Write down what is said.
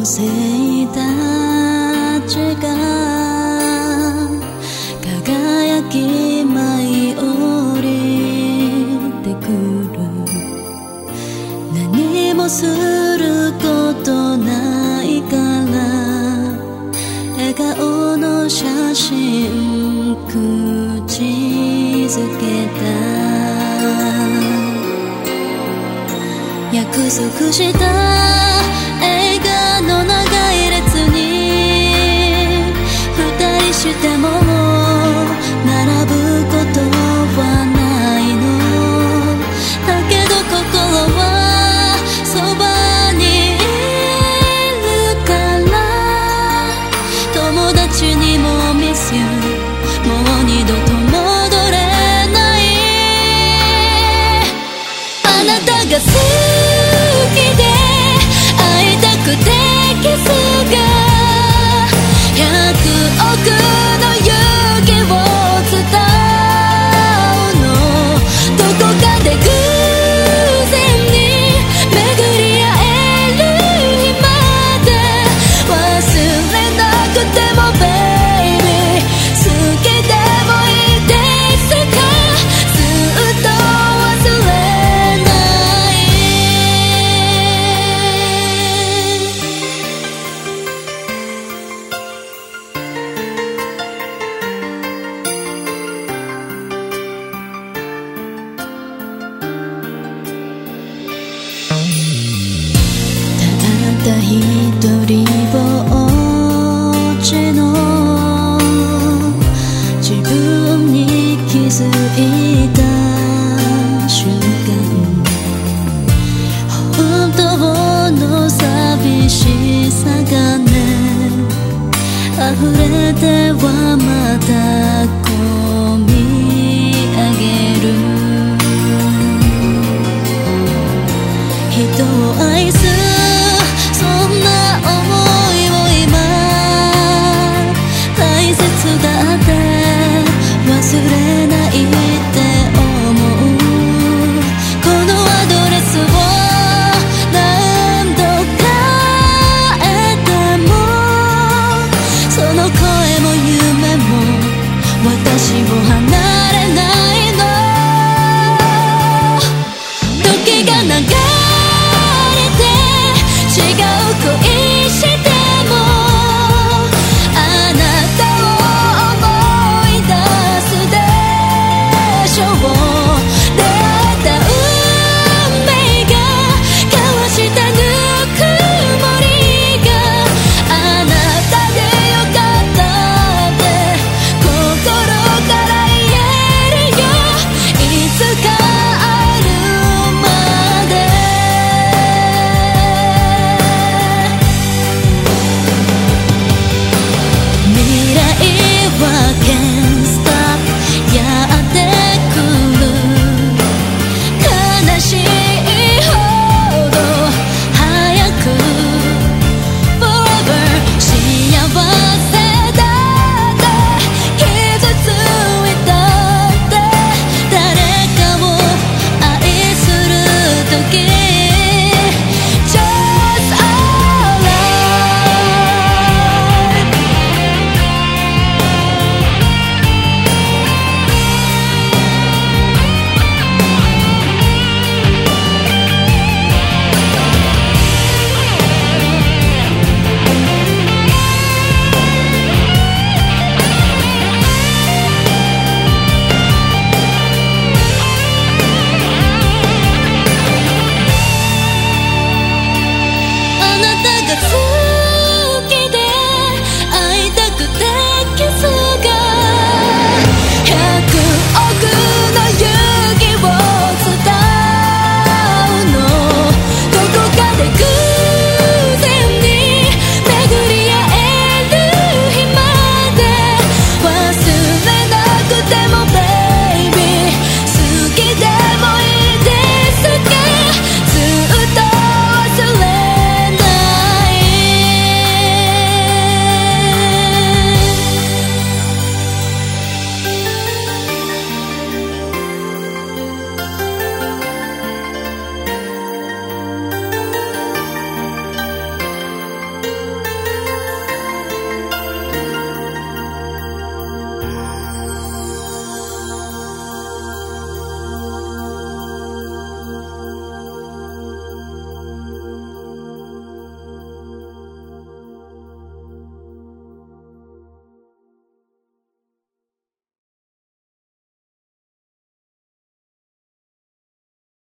生たちが輝き舞い降りてくる。何もすることないから笑顔の写真口づけた。約束した映画の長い列に二人しても並ぶことはないの。だけど心はそばにいるから、友達にもミスユー、もう二度と戻れない。あなたが好きで会いたくてキスが100億の勇気を伝うの。どこかで偶然に巡り会える日まで忘れなくてもベイビー、好きでもいいでいつかずっと忘れない。たった一人ぼっちの自分に気づいた瞬間、本当の寂しさがね溢れてはまたこみ上げる。人を愛すそんな想いを今大切だって忘れないって思う。このアドレスを何度変えてもその声も夢も私を離れないの。時が流れて違う恋してもあなたを思い出すでしょう。出会えた運命が交わしたぬくもりがあなたでよかったって心から言えるよ。いつか会えるまで。未来は Can't stop やってくる。悲しいほど早く Forever 幸せだって傷ついたって誰かを愛する時